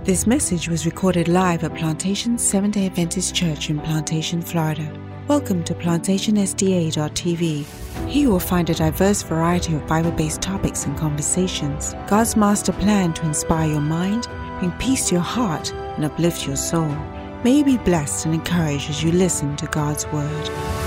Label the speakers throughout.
Speaker 1: This message was recorded live at Plantation Seventh-day Adventist Church in Plantation, Florida. Welcome to PlantationSDA.tv. Here you will find a diverse variety of Bible-based topics and conversations. God's master plan to inspire your mind, bring peace to your heart, and uplift your soul. May you be blessed and encouraged as you listen to God's Word.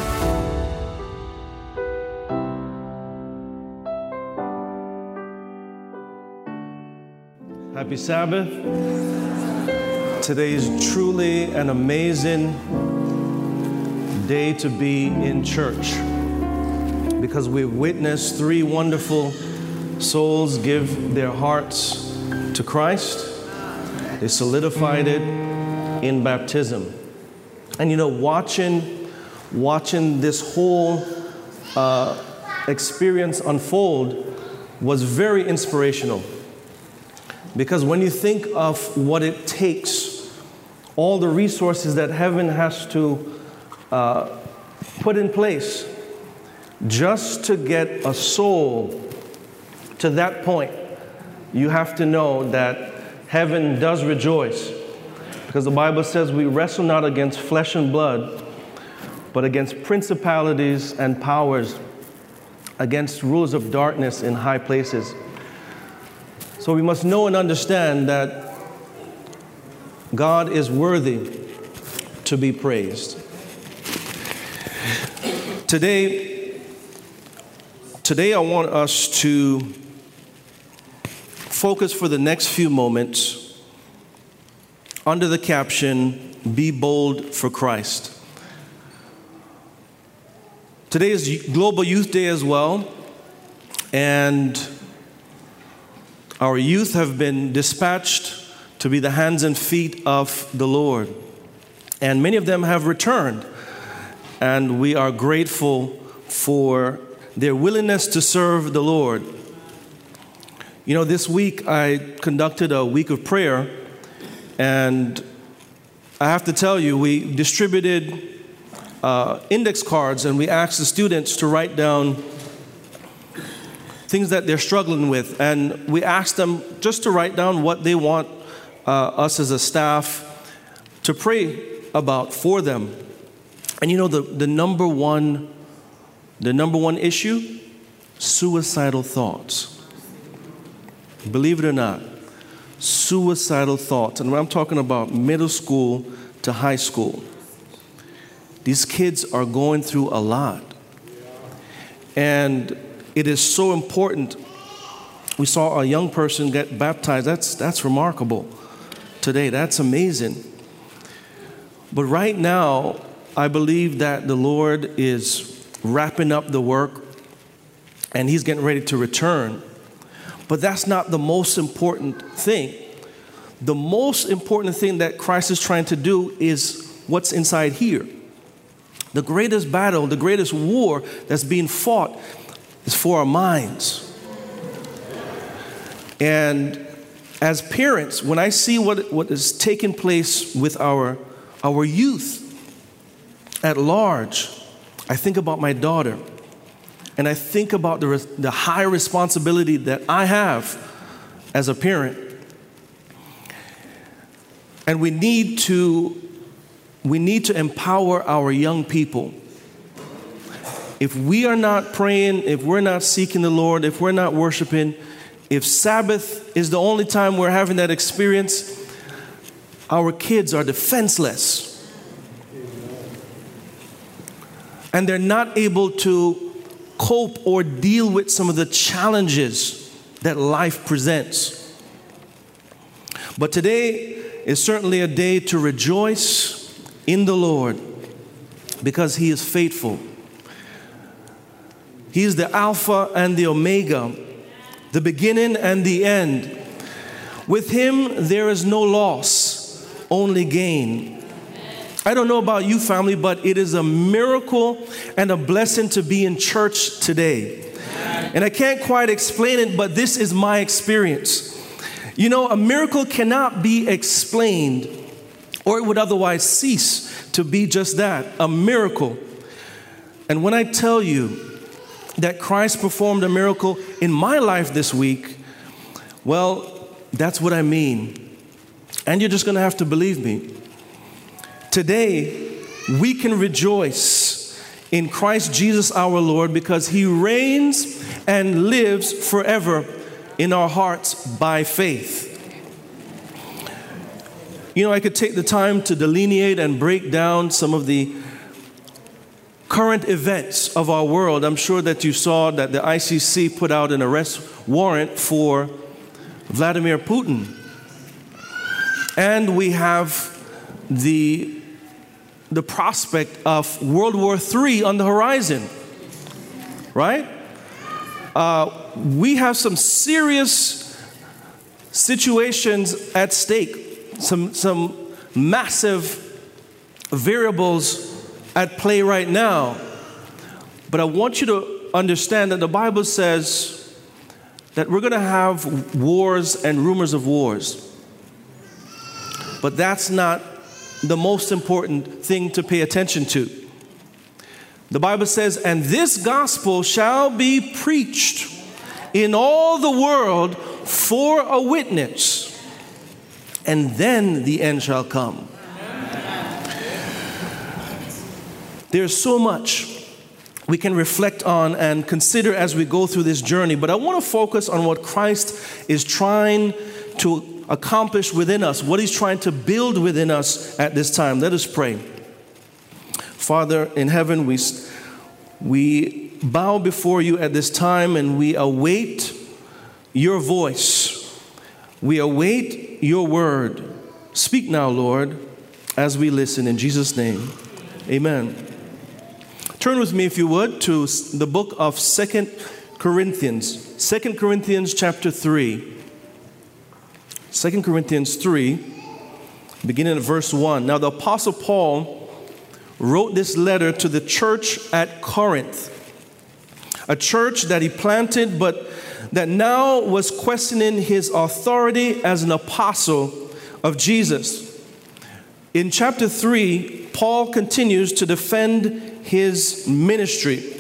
Speaker 2: Happy Sabbath. Today is truly an amazing day to be in church because we've witnessed three wonderful souls give their hearts to Christ. They solidified it in baptism. And you know, watching this whole experience unfold was very inspirational. Because when you think of what it takes, all the resources that heaven has to put in place just to get a soul to that point, you have to know that heaven does rejoice. Because the Bible says we wrestle not against flesh and blood, but against principalities and powers, against rulers of darkness in high places. So we must know and understand that God is worthy to be praised. Today I want us to focus for the next few moments under the caption, Be Bold for Christ. Today is Global Youth Day as well, and our youth have been dispatched to be the hands and feet of the Lord. And many of them have returned. And we are grateful for their willingness to serve the Lord. You know, this week I conducted a week of prayer. And I have to tell you, we distributed index cards and we asked the students to write down things that they're struggling with, and we asked them just to write down what they want us as a staff to pray about for them. And you know, the number one issue, suicidal thoughts. Believe it or not, suicidal thoughts. And when I'm talking about middle school to high school, these kids are going through a lot. And it is so important. We saw a young person get baptized. That's remarkable today. That's amazing. But right now, I believe that the Lord is wrapping up the work and He's getting ready to return. But that's not the most important thing. The most important thing that Christ is trying to do is what's inside here. The greatest battle, the greatest war that's being fought is for our minds. And as parents, when I see what is taking place with our youth at large, I think about my daughter. And I think about the high responsibility that I have as a parent. And we need to empower our young people. If we are not praying, if we're not seeking the Lord, if we're not worshiping, if Sabbath is the only time we're having that experience, our kids are defenseless. And they're not able to cope or deal with some of the challenges that life presents. But today is certainly a day to rejoice in the Lord because He is faithful. He is the Alpha and the Omega, the beginning and the end. With Him, there is no loss, only gain. I don't know about you, family, but it is a miracle and a blessing to be in church today. And I can't quite explain it, but this is my experience. You know, a miracle cannot be explained, or it would otherwise cease to be just that, a miracle. And when I tell you that Christ performed a miracle in my life this week, well, that's what I mean. And you're just going to have to believe me. Today, we can rejoice in Christ Jesus our Lord because he reigns and lives forever in our hearts by faith. You know, I could take the time to delineate and break down some of the current events of our world. I'm sure that you saw that the ICC put out an arrest warrant for Vladimir Putin. And we have the prospect of World War III on the horizon, right? We have some serious situations at stake, some massive variables at play right now. But I want you to understand that the Bible says that we're going to have wars and rumors of wars. But that's not the most important thing to pay attention to. The Bible says, and this gospel shall be preached in all the world for a witness, and then the end shall come. There's so much we can reflect on and consider as we go through this journey, but I want to focus on what Christ is trying to accomplish within us, what he's trying to build within us at this time. Let us pray. Father in heaven, we bow before you at this time and we await your voice. We await your word. Speak now, Lord, as we listen. In Jesus' name, amen. Turn with me, if you would, to the book of 2 Corinthians. 2 Corinthians chapter 3. 2 Corinthians 3, beginning at verse 1. Now the Apostle Paul wrote this letter to the church at Corinth, a church that he planted, but that now was questioning his authority as an apostle of Jesus. In chapter 3, Paul continues to defend his ministry.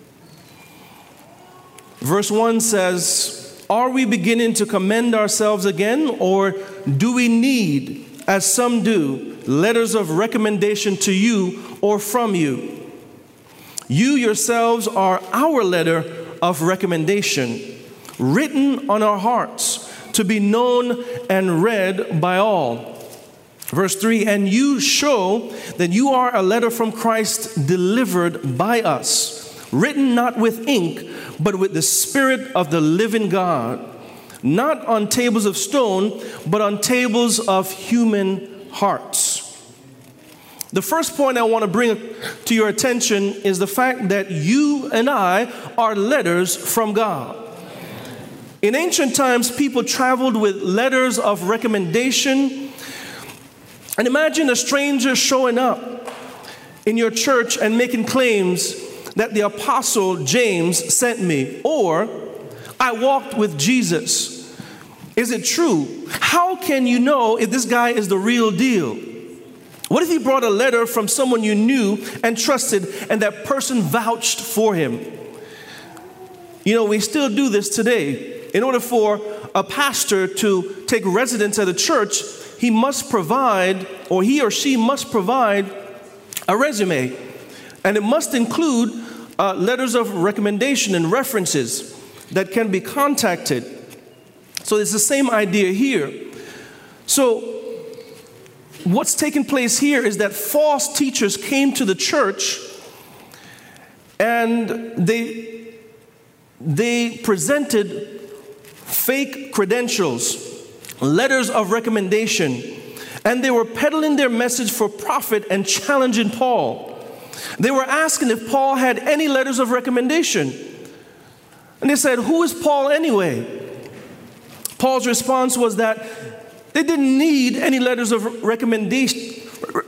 Speaker 2: Verse 1 says, are we beginning to commend ourselves again, or do we need, as some do, letters of recommendation to you or from you? You yourselves are our letter of recommendation, written on our hearts, to be known and read by all. Verse 3, and you show that you are a letter from Christ delivered by us, written not with ink, but with the Spirit of the living God, not on tables of stone, but on tables of human hearts. The first point I want to bring to your attention is the fact that you and I are letters from God. In ancient times, people traveled with letters of recommendation. And imagine a stranger showing up in your church and making claims that the Apostle James sent me, or I walked with Jesus. Is it true? How can you know if this guy is the real deal? What if he brought a letter from someone you knew and trusted, and that person vouched for him? You know, we still do this today. In order for a pastor to take residence at a church, he must provide, or he or she must provide, a resume. And it must include letters of recommendation and references that can be contacted. So it's the same idea here. So what's taking place here is that false teachers came to the church and they presented fake credentials, letters of recommendation, and they were peddling their message for profit and challenging Paul. They were asking if Paul had any letters of recommendation. And they said, who is Paul anyway? Paul's response was that they didn't need any letters of recommendation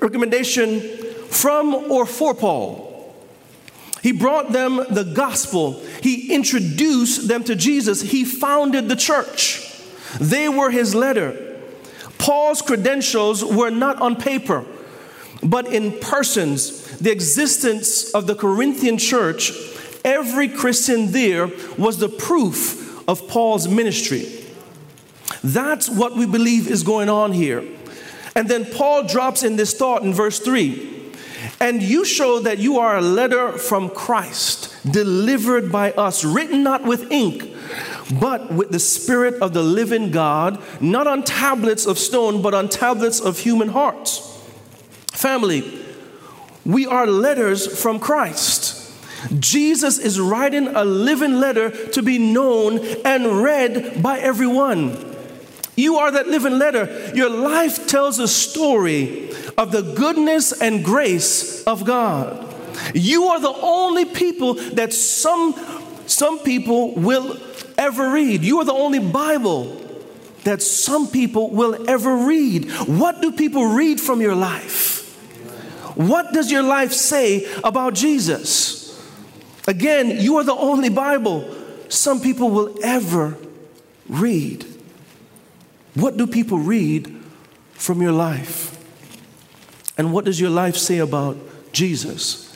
Speaker 2: from or for Paul. He brought them the gospel. He introduced them to Jesus. He founded the church. They were his letter. Paul's credentials were not on paper, but in persons. The existence of the Corinthian church, every Christian there was the proof of Paul's ministry. That's what we believe is going on here. And then Paul drops in this thought in verse 3. And you show that you are a letter from Christ, delivered by us, written not with ink, but with the Spirit of the living God, not on tablets of stone, but on tablets of human hearts. Family, we are letters from Christ. Jesus is writing a living letter to be known and read by everyone. You are that living letter. Your life tells a story of the goodness and grace of God. You are the only people that some people will ever read. You are the only Bible that some people will ever read. What do people read from your life? What does your life say about Jesus? Again, you are the only Bible some people will ever read. What do people read from your life? And what does your life say about Jesus?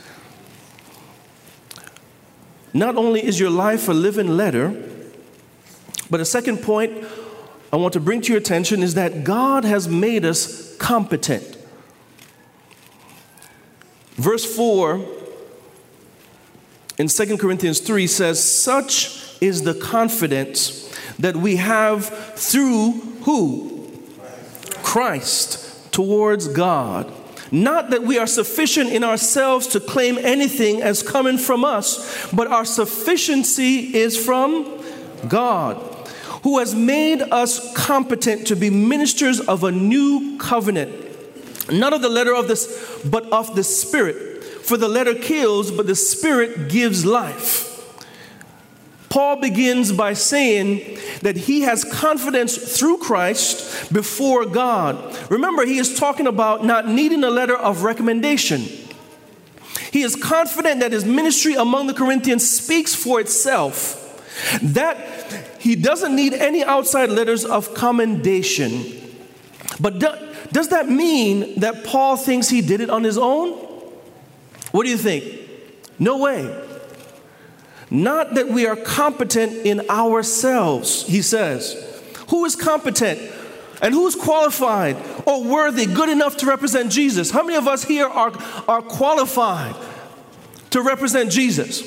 Speaker 2: Not only is your life a living letter, but a second point I want to bring to your attention is that God has made us competent. Verse 4 in 2 Corinthians 3 says, such is the confidence that we have through who? Christ towards God. Not that we are sufficient in ourselves to claim anything as coming from us, but our sufficiency is from God, who has made us competent to be ministers of a new covenant. Not of the letter of this, but of the Spirit. For the letter kills, but the Spirit gives life. Paul begins by saying that he has confidence through Christ before God. Remember, he is talking about not needing a letter of recommendation. He is confident that his ministry among the Corinthians speaks for itself, that he doesn't need any outside letters of commendation. But does that mean that Paul thinks he did it on his own? What do you think? No way. Not that we are competent in ourselves, he says. Who is competent and who's qualified or worthy, good enough to represent Jesus? How many of us here are qualified to represent Jesus?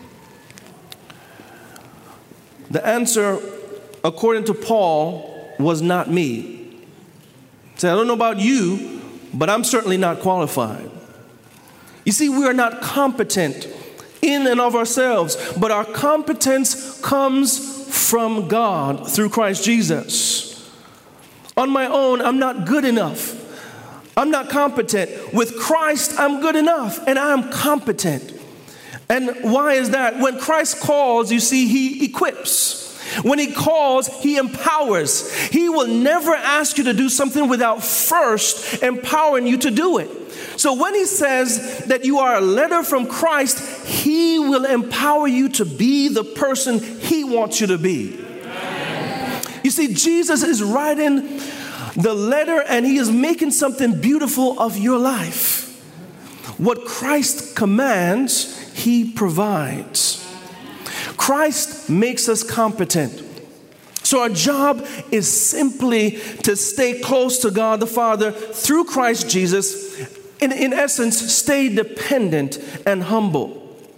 Speaker 2: The answer, according to Paul, was not me. So I don't know about you, but I'm certainly not qualified. You see, we are not competent in and of ourselves, but our competence comes from God through Christ Jesus. On my own, I'm not good enough. I'm not competent. With Christ, I'm good enough, and I am competent. And why is that? When Christ calls, you see, he equips. When he calls, he empowers. He will never ask you to do something without first empowering you to do it. So when he says that you are a letter from Christ, he will empower you to be the person he wants you to be. You see, Jesus is writing the letter and he is making something beautiful of your life. What Christ commands, he provides. Christ makes us competent. So our job is simply to stay close to God the Father through Christ Jesus. In essence, stay dependent and humble.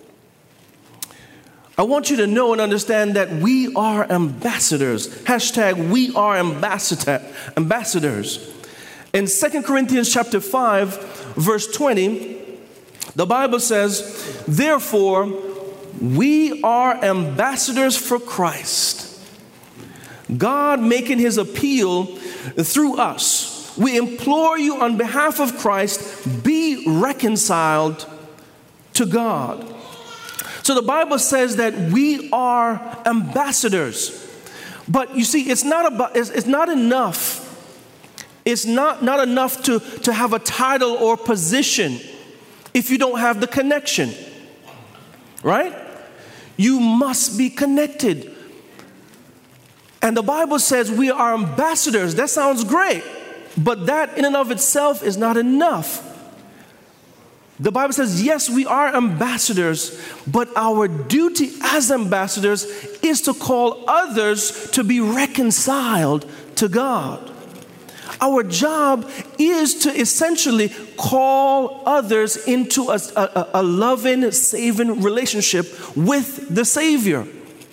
Speaker 2: I want you to know and understand that we are ambassadors. Hashtag we are ambassadors. In 2 Corinthians chapter 5, verse 20, the Bible says, therefore, we are ambassadors for Christ. God making his appeal through us. We implore you on behalf of Christ, be reconciled to God. So the Bible says that we are ambassadors. But you see, it's not enough. It's not enough to have a title or position if you don't have the connection. Right? You must be connected. And the Bible says we are ambassadors. That sounds great. But that in and of itself is not enough. The Bible says, yes, we are ambassadors, but our duty as ambassadors is to call others to be reconciled to God. Our job is to essentially call others into a loving, saving relationship with the Savior.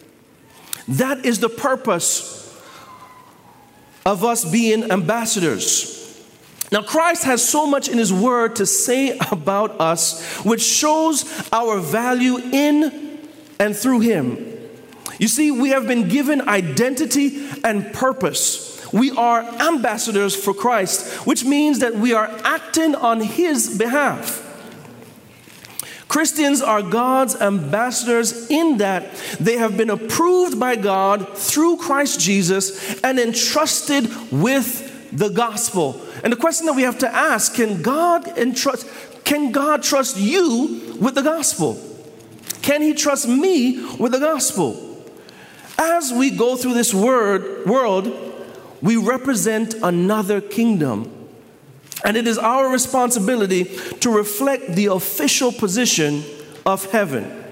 Speaker 2: That is the purpose of us being ambassadors. Now, Christ has so much in His Word to say about us, which shows our value in and through Him. You see, we have been given identity and purpose. We are ambassadors for Christ, which means that we are acting on His behalf. Christians are God's ambassadors in that they have been approved by God through Christ Jesus and entrusted with the gospel. And the question that we have to ask, can God trust you with the gospel? Can He trust me with the gospel? As we go through this world, we represent another kingdom. And it is our responsibility to reflect the official position of heaven.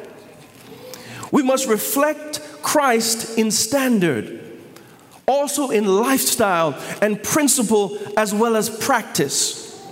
Speaker 2: We must reflect Christ in standard, also in lifestyle and principle, as well as practice.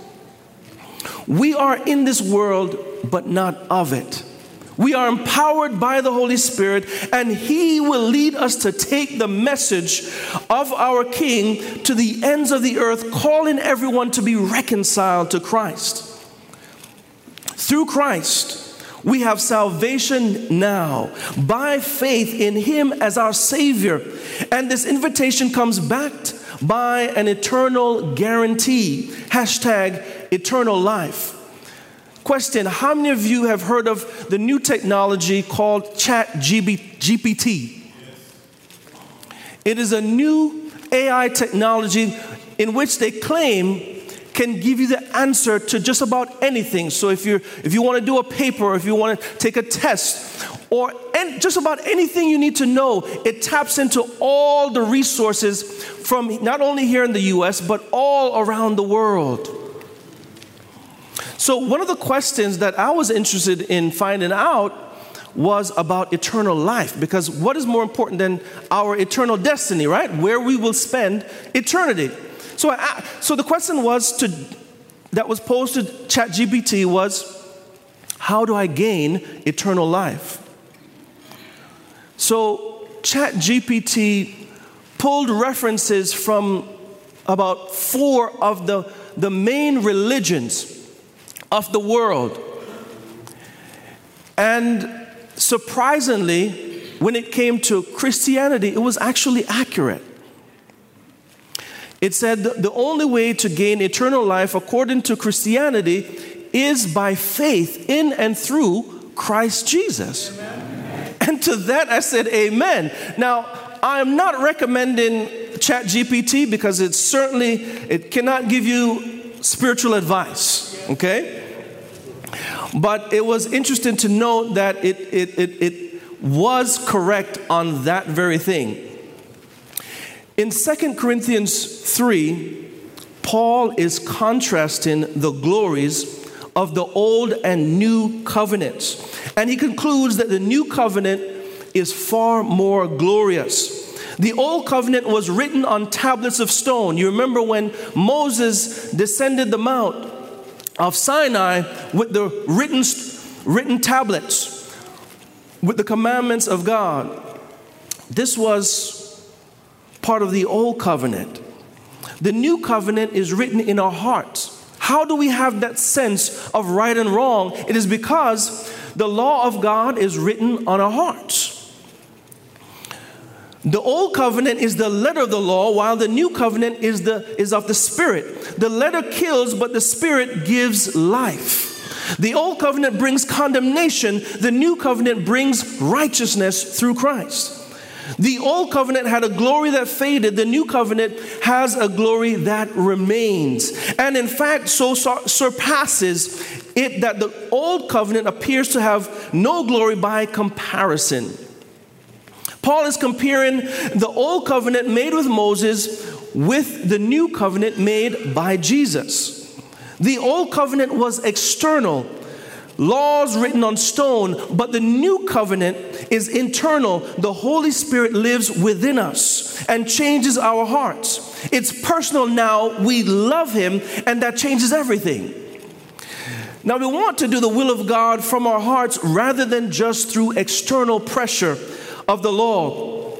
Speaker 2: We are in this world, but not of it. We are empowered by the Holy Spirit, and He will lead us to take the message of our King to the ends of the earth, calling everyone to be reconciled to Christ. Through Christ, we have salvation now by faith in Him as our Savior. And this invitation comes backed by an eternal guarantee, #eternal life. Question, how many of you have heard of the new technology called ChatGPT? It is a new AI technology in which they claim can give you the answer to just about anything. So if you want to do a paper, or if you want to take a test, or just about anything you need to know, it taps into all the resources from not only here in the U.S., but all around the world. So one of the questions that I was interested in finding out was about eternal life, because what is more important than our eternal destiny, right? Where we will spend eternity. So the question that was posed to ChatGPT was, how do I gain eternal life? So ChatGPT pulled references from about 4 of the main religions of the world. And surprisingly, when it came to Christianity, it was actually accurate. It said the only way to gain eternal life according to Christianity is by faith in and through Christ Jesus. Amen. And to that I said, amen. Now, I'm not recommending ChatGPT because it cannot give you spiritual advice, okay? But it was interesting to note that it was correct on that very thing. In 2 Corinthians 3, Paul is contrasting the glories of the old and new covenants. And he concludes that the new covenant is far more glorious. The old covenant was written on tablets of stone. You remember when Moses descended the mount of Sinai with the written tablets, with the commandments of God. This was part of the old covenant. The new covenant is written in our hearts. How do we have that sense of right and wrong? It is because the law of God is written on our hearts. The old covenant is the letter of the law, while the new covenant is of the Spirit. The letter kills, but the Spirit gives life. The old covenant brings condemnation. The new covenant brings righteousness through Christ. The old covenant had a glory that faded. The new covenant has a glory that remains. And in fact, so surpasses it that the old covenant appears to have no glory by comparison. Paul is comparing the old covenant made with Moses with the new covenant made by Jesus. The old covenant was external, laws written on stone, but the new covenant is internal. The Holy Spirit lives within us and changes our hearts. It's personal now. We love Him, and that changes everything. Now, we want to do the will of God from our hearts rather than just through external pressure of the law.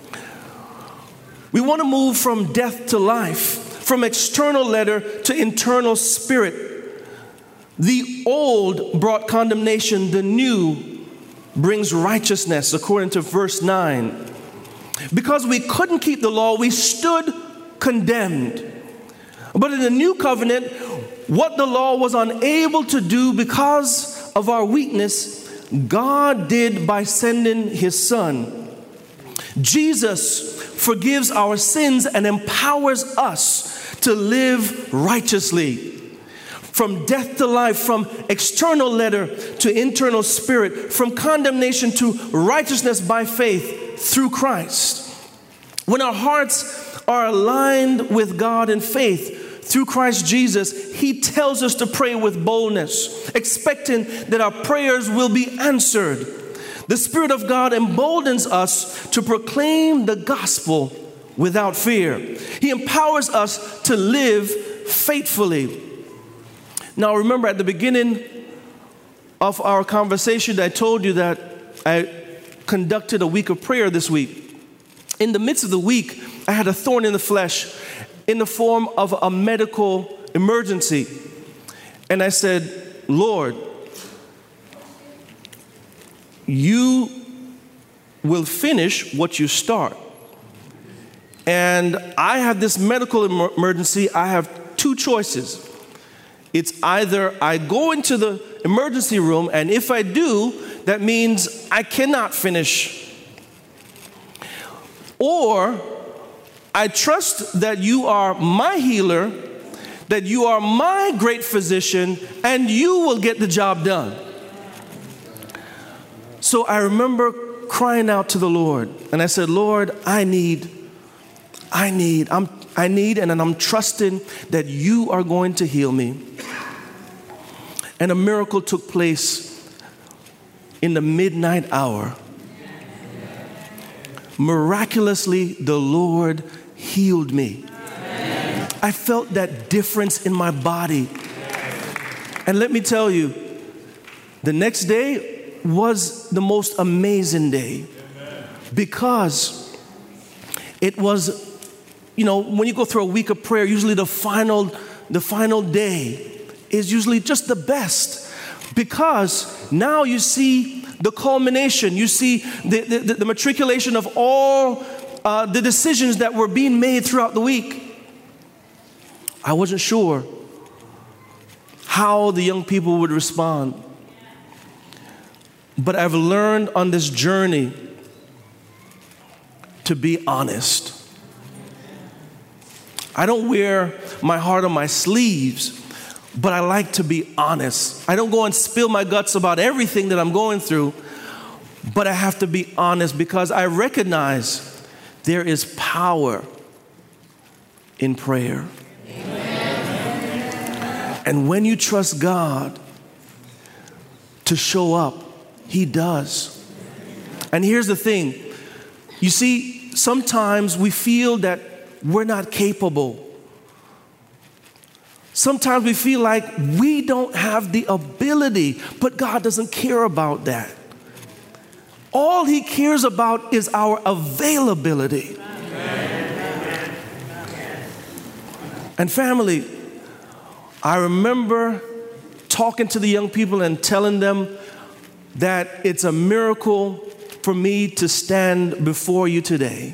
Speaker 2: We want to move from death to life, from external letter to internal spirit. The old brought condemnation, the new brings righteousness, according to verse 9. Because we couldn't keep the law, we stood condemned. But in the new covenant, what the law was unable to do because of our weakness, God did by sending His Son. Jesus forgives our sins and empowers us to live righteously. From death to life, from external letter to internal spirit, from condemnation to righteousness by faith through Christ. When our hearts are aligned with God in faith through Christ Jesus, He tells us to pray with boldness, expecting that our prayers will be answered. The Spirit of God emboldens us to proclaim the gospel without fear. He empowers us to live faithfully. Now, remember at the beginning of our conversation, I told you that I conducted a week of prayer this week. In the midst of the week, I had a thorn in the flesh in the form of a medical emergency. And I said, Lord, you will finish what you start. And I have this medical emergency. I have two choices. It's either I go into the emergency room, and if I do, that means I cannot finish. Or I trust that you are my healer, that you are my great physician, and you will get the job done. So I remember crying out to the Lord, and I said, Lord, I need, and I'm trusting that you are going to heal me. And a miracle took place in the midnight hour. Miraculously, the Lord healed me. I felt that difference in my body. And let me tell you, the next day was the most amazing day, because it was, when you go through a week of prayer, usually the final day is usually just the best, because now you see the culmination, you see the matriculation of all the decisions that were being made throughout the week. I wasn't sure how the young people would respond, but I've learned on this journey to be honest. I don't wear my heart on my sleeves, but I like to be honest. I don't go and spill my guts about everything that I'm going through, but I have to be honest because I recognize there is power in prayer. Amen. And when you trust God to show up, He does. And here's the thing. You see, sometimes we feel that we're not capable. Sometimes we feel like we don't have the ability, but God doesn't care about that. All He cares about is our availability. Amen. And family, I remember talking to the young people and telling them that it's a miracle for me to stand before you today.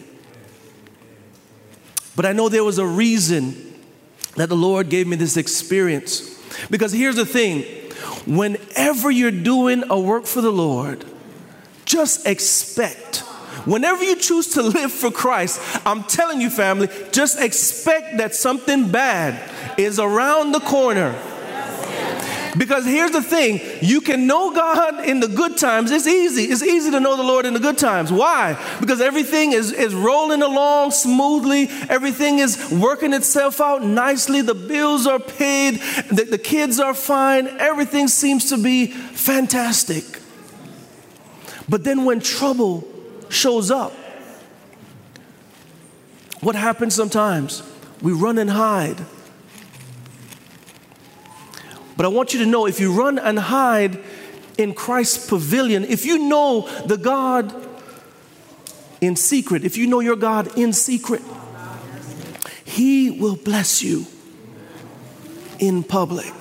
Speaker 2: But I know there was a reason that the Lord gave me this experience. Because here's the thing, whenever you're doing a work for the Lord, just expect, whenever you choose to live for Christ, I'm telling you, family, just expect that something bad is around the corner. Because here's the thing, you can know God in the good times. It's easy. It's easy to know the Lord in the good times. Why? Because everything is rolling along smoothly. Everything is working itself out nicely. The bills are paid. The kids are fine. Everything seems to be fantastic. But then when trouble shows up, what happens sometimes? We run and hide. But I want you to know, if you run and hide in Christ's pavilion, if you know the God in secret, if you know your God in secret, He will bless you in public.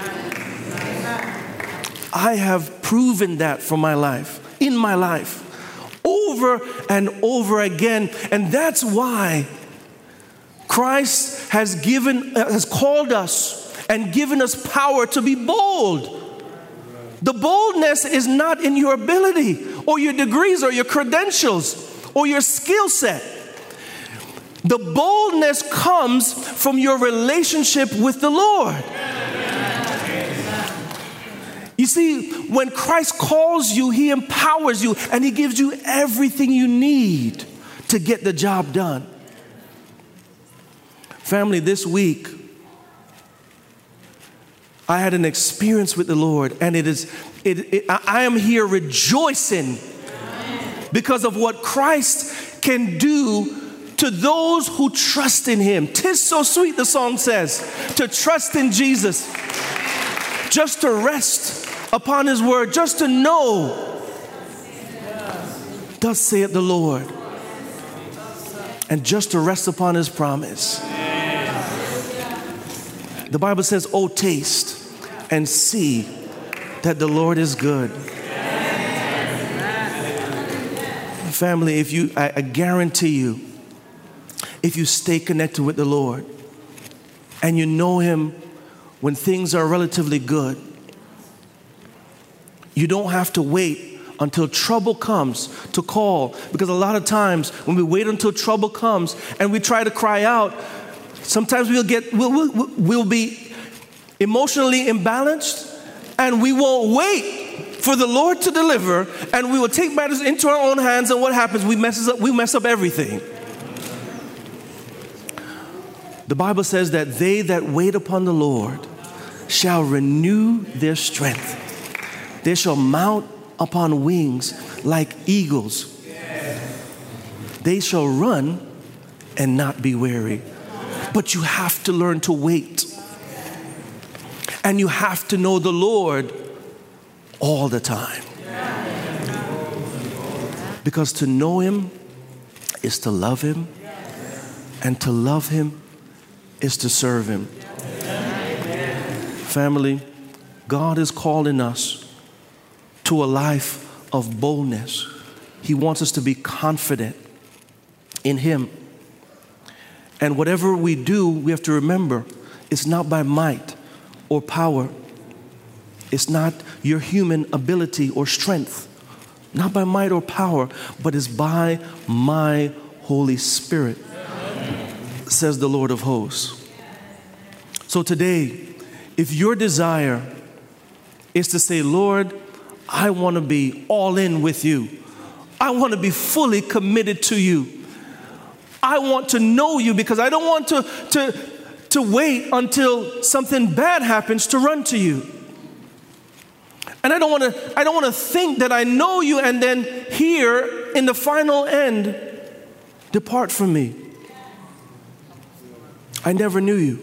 Speaker 2: I have proven that for my life, in my life, over and over again. And that's why Christ has called us and given us power to be bold. The boldness is not in your ability or your degrees or your credentials or your skill set. The boldness comes from your relationship with the Lord. You see, when Christ calls you, He empowers you and He gives you everything you need to get the job done. Family, this week, I had an experience with the Lord, and I am here rejoicing because of what Christ can do to those who trust in Him. 'Tis so sweet, the song says, to trust in Jesus, just to rest upon His word, just to know, thus saith the Lord, and just to rest upon His promise. The Bible says, "Oh, taste and see that the Lord is good." Family, I guarantee you, if you stay connected with the Lord and you know Him when things are relatively good, you don't have to wait until trouble comes to call. Because a lot of times when we wait until trouble comes and we try to cry out, sometimes we'll be emotionally imbalanced, and we won't wait for the Lord to deliver, and we will take matters into our own hands, and what happens? We mess up everything. The Bible says that they that wait upon the Lord shall renew their strength. They shall mount upon wings like eagles. They shall run and not be weary. But you have to learn to wait. And you have to know the Lord all the time. Because to know Him is to love Him. And to love Him is to serve Him. Family, God is calling us to a life of boldness. He wants us to be confident in Him. And whatever we do, we have to remember, it's not by might or power. It's not your human ability or strength. Not by might or power, but it's by my Holy Spirit, says the Lord of hosts. So today, if your desire is to say, "Lord, I want to be all in with you. I want to be fully committed to you. I want to know you because I don't want to wait until something bad happens to run to you. And I don't want to think that I know you and then here in the final end, depart from me. I never knew you."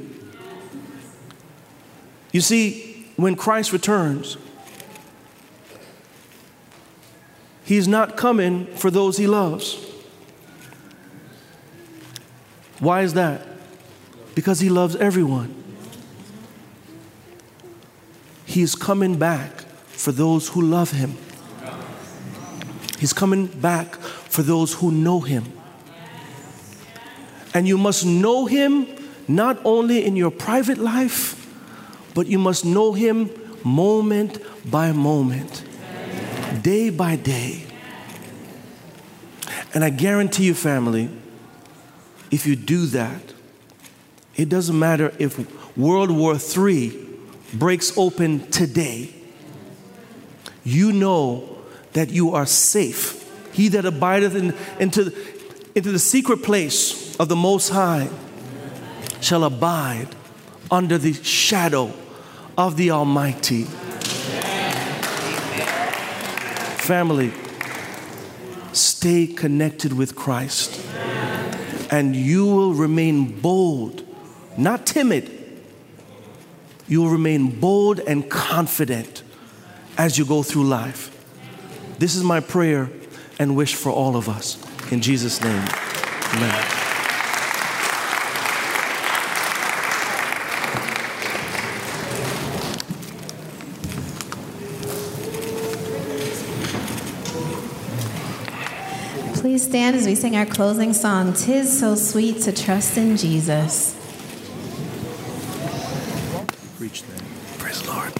Speaker 2: You see, when Christ returns, He's not coming for those He loves. Why is that? Because He loves everyone. He's coming back for those who love Him. He's coming back for those who know Him. And you must know Him not only in your private life, but you must know Him moment by moment, day by day. And I guarantee you, family, if you do that, it doesn't matter if World War III breaks open today, you know that you are safe. He that abideth into the secret place of the Most High shall abide under the shadow of the Almighty. Family, stay connected with Christ, and you will remain bold, not timid. You will remain bold and confident as you go through life. This is my prayer and wish for all of us. In Jesus' name, amen.
Speaker 3: Please stand as we sing our closing song, "'Tis So Sweet to Trust in Jesus."
Speaker 2: Preach that. Praise the Lord.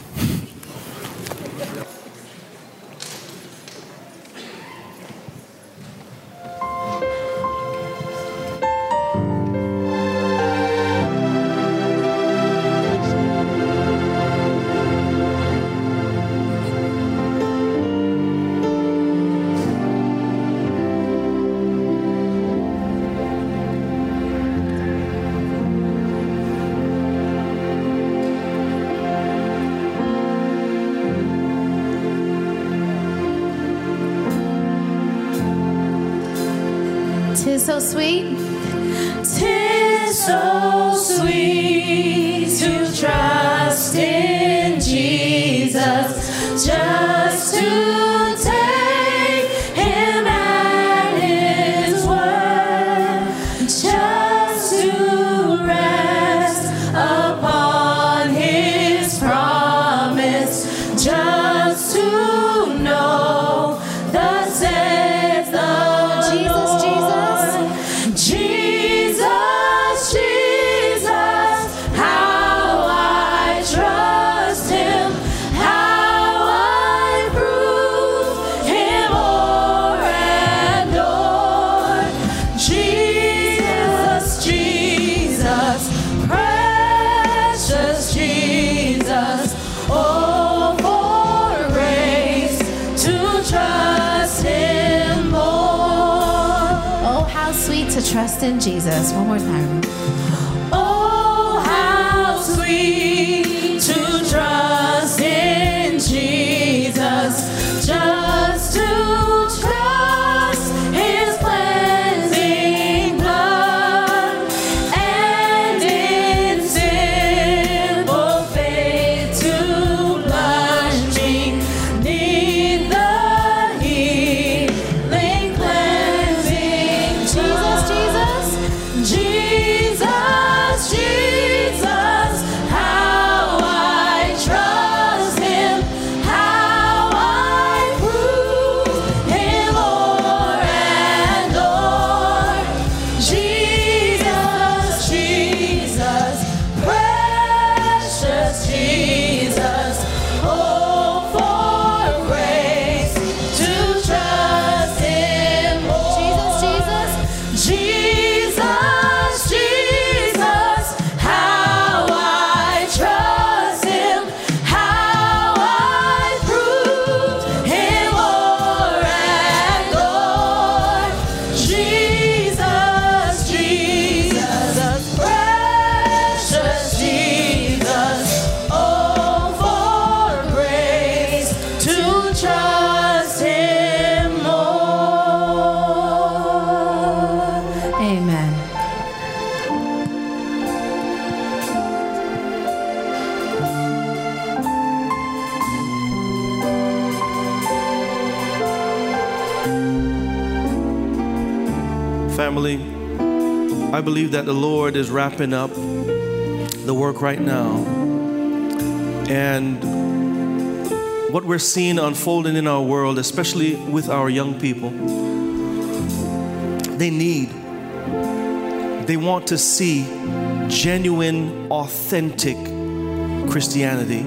Speaker 3: "'Tis so sweet,
Speaker 4: 'tis so sweet to trust in Jesus, just to take him at his word, just to rest upon his promise, just to know thus saith the Lord. Jesus, Jesus, how I trust him, how I prove him o'er and o'er. Jesus, Jesus, precious Jesus, oh, for grace to trust him more.
Speaker 3: oh, how sweet to trust in Jesus." One more time.
Speaker 4: Oh, how sweet to trust in Jesus, just to trust his cleansing blood, and in simple faith to plunge beneath the healing, cleansing
Speaker 3: Jesus, Jesus.
Speaker 4: Jesus, Jesus, how I trust him, how I prove him o'er and o'er. Jesus, Jesus, precious Jesus, oh, for grace to trust him more.
Speaker 3: Jesus,
Speaker 4: Jesus, Jesus, how I trust him, how I prove him o'er and o'er. Jesus, Jesus, precious Jesus, oh, for grace to trust him more.
Speaker 3: Amen.
Speaker 2: Family, I believe that the Lord is wrapping up the work right now. And what we're seeing unfolding in our world, especially with our young people, they want to see genuine, authentic Christianity.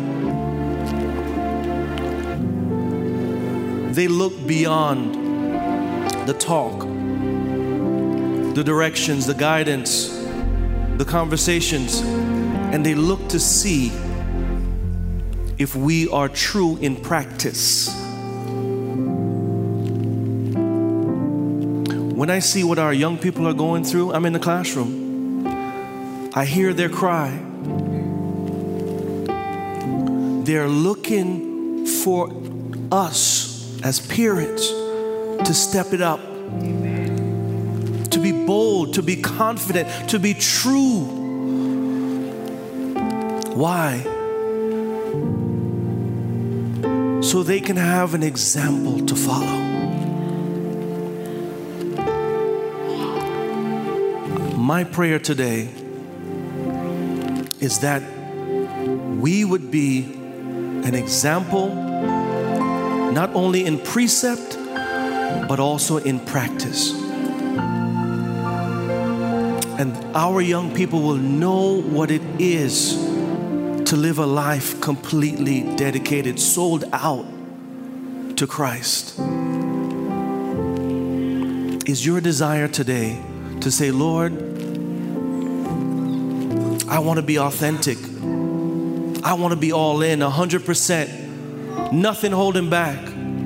Speaker 2: They look beyond the talk, the directions, the guidance, the conversations, and they look to see if we are true in practice. When I see what our young people are going through, I'm in the classroom. I hear their cry. They're looking for us as parents to step it up, to be bold, to be confident, to be true. Why? So they can have an example to follow. My prayer today is that we would be an example, not only in precept, but also in practice. And our young people will know what it is to live a life completely dedicated, sold out to Christ. Is your desire today to say, Lord, I want to be authentic. I want to be all in, 100%. Nothing holding back.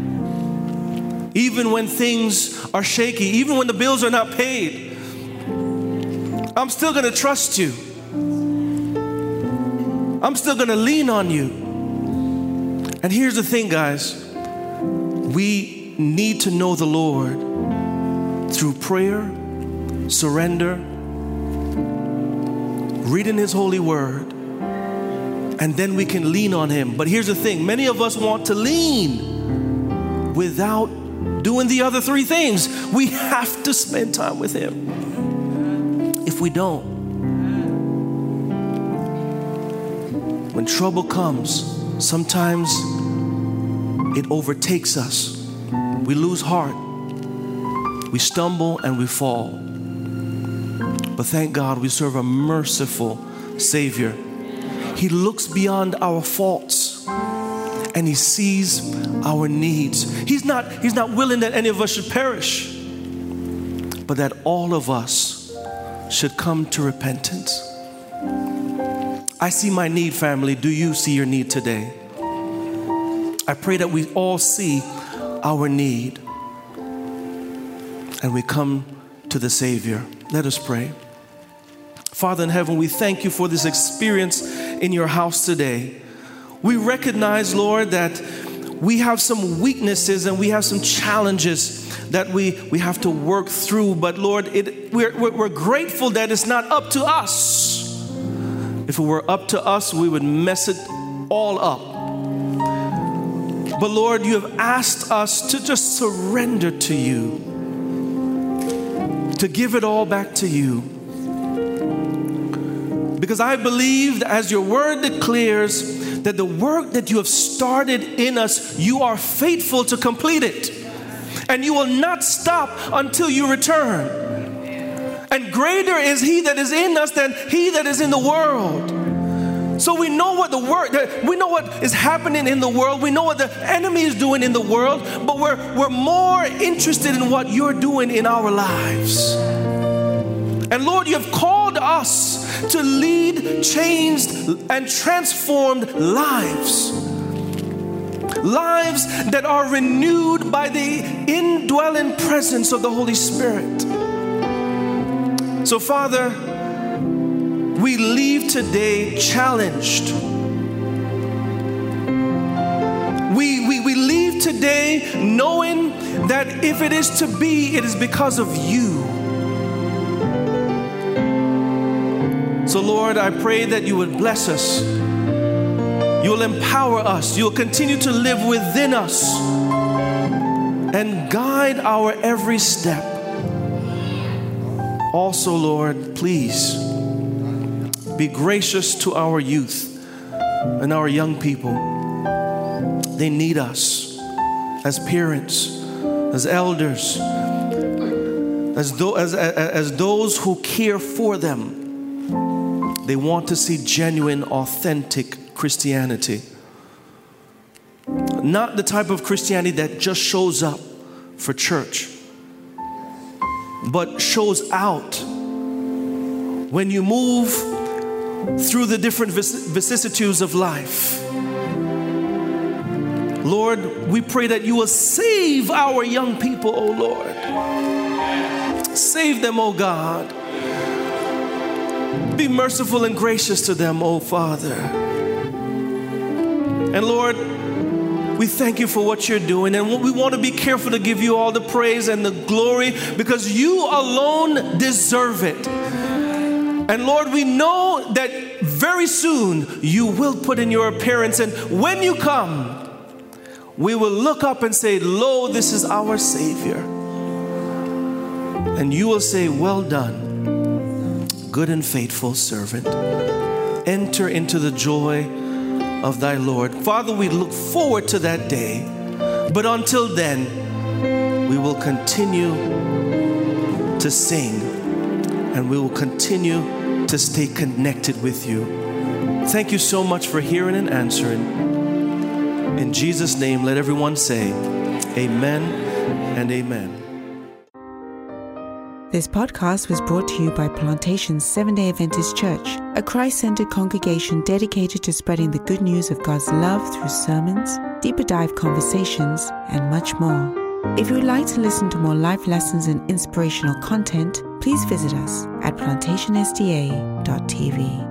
Speaker 2: Even when things are shaky, even when the bills are not paid, I'm still going to trust you. I'm still going to lean on you. And here's the thing, guys. We need to know the Lord through prayer, surrender, reading His holy word, and then we can lean on Him. But here's the thing. Many of us want to lean without doing the other three things. We have to spend time with Him. If we don't, when trouble comes, sometimes it overtakes us. We lose heart. We stumble and we fall. But thank God we serve a merciful Savior. He looks beyond our faults and He sees our needs. He's not willing that any of us should perish, but that all of us should come to repentance. I see my need, family. Do you see your need today? I pray that we all see our need and we come to the Savior. Let us pray. Father in heaven, we thank you for this experience in your house today. We recognize, Lord, that we have some weaknesses and we have some challenges that we have to work through. But Lord, we're grateful that it's not up to us. If it were up to us, we would mess it all up. But Lord, you have asked us to just surrender to you, to give it all back to you. Because I believe, as your word declares, that the work that you have started in us, you are faithful to complete it. And you will not stop until you return. And greater is He that is in us than he that is in the world. So we know what we know what is happening in the world. We know what the enemy is doing in the world, but we're more interested in what you're doing in our lives. And Lord, you have called us to lead changed and transformed lives. Lives that are renewed by the indwelling presence of the Holy Spirit. So Father, we leave today challenged. We leave today knowing that if it is to be, it is because of you. So Lord, I pray that you would bless us. You will empower us. You will continue to live within us and guide our every step. Also, Lord, please be gracious to our youth and our young people. They need us as parents, as elders, as those who care for them. They want to see genuine, authentic Christianity. Not the type of Christianity that just shows up for church, but shows out when you move through the different vicissitudes of life. Lord, we pray that you will save our young people, oh Lord. Save them, oh God. Be merciful and gracious to them, oh Father. And Lord, we thank you for what you're doing, and we want to be careful to give you all the praise and the glory because you alone deserve it. And Lord, we know that very soon you will put in your appearance, and when you come, we will look up and say, lo, this is our Savior. And you will say, well done, good and faithful servant. Enter into the joy of thy Lord. Father, we look forward to that day. But until then, we will continue to sing and we will continue to stay connected with you. Thank you so much for hearing and answering. In Jesus' name, let everyone say amen and amen.
Speaker 1: This podcast was brought to you by Plantation Seventh-day Adventist Church, a Christ-centered congregation dedicated to spreading the good news of God's love through sermons, deeper dive conversations, and much more. If you would like to listen to more life lessons and inspirational content, please visit us at plantationsda.tv.